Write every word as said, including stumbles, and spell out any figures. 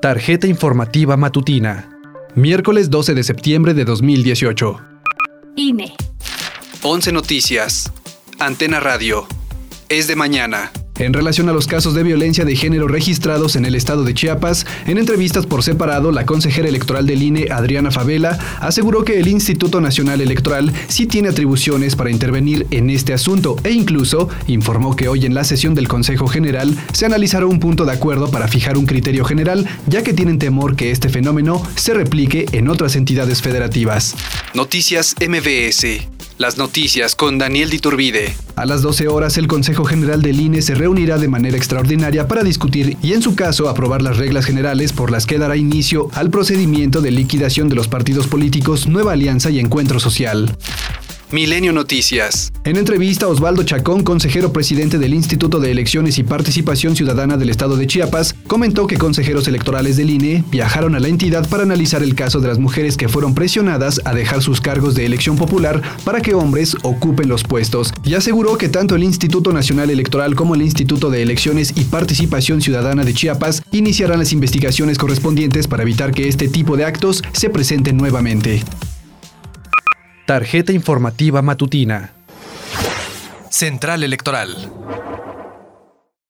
Tarjeta informativa matutina. Miércoles doce de septiembre de dos mil dieciocho. I N E. once Noticias. Antena Radio. Es de mañana. En relación a los casos de violencia de género registrados en el estado de Chiapas, en entrevistas por separado, la consejera electoral del I N E, Adriana Favela, aseguró que el Instituto Nacional Electoral sí tiene atribuciones para intervenir en este asunto e incluso informó que hoy en la sesión del Consejo General se analizará un punto de acuerdo para fijar un criterio general, ya que tienen temor que este fenómeno se replique en otras entidades federativas. Noticias M V S. Las noticias con Daniel Diturbide. A las doce horas, el Consejo General del I N E se reunirá de manera extraordinaria para discutir y, en su caso, aprobar las reglas generales por las que dará inicio al procedimiento de liquidación de los partidos políticos Nueva Alianza y Encuentro Social. Milenio Noticias. En entrevista, Osvaldo Chacón, consejero presidente del Instituto de Elecciones y Participación Ciudadana del Estado de Chiapas, comentó que consejeros electorales del I N E viajaron a la entidad para analizar el caso de las mujeres que fueron presionadas a dejar sus cargos de elección popular para que hombres ocupen los puestos, y aseguró que tanto el Instituto Nacional Electoral como el Instituto de Elecciones y Participación Ciudadana de Chiapas iniciarán las investigaciones correspondientes para evitar que este tipo de actos se presenten nuevamente. Tarjeta informativa matutina. Central Electoral.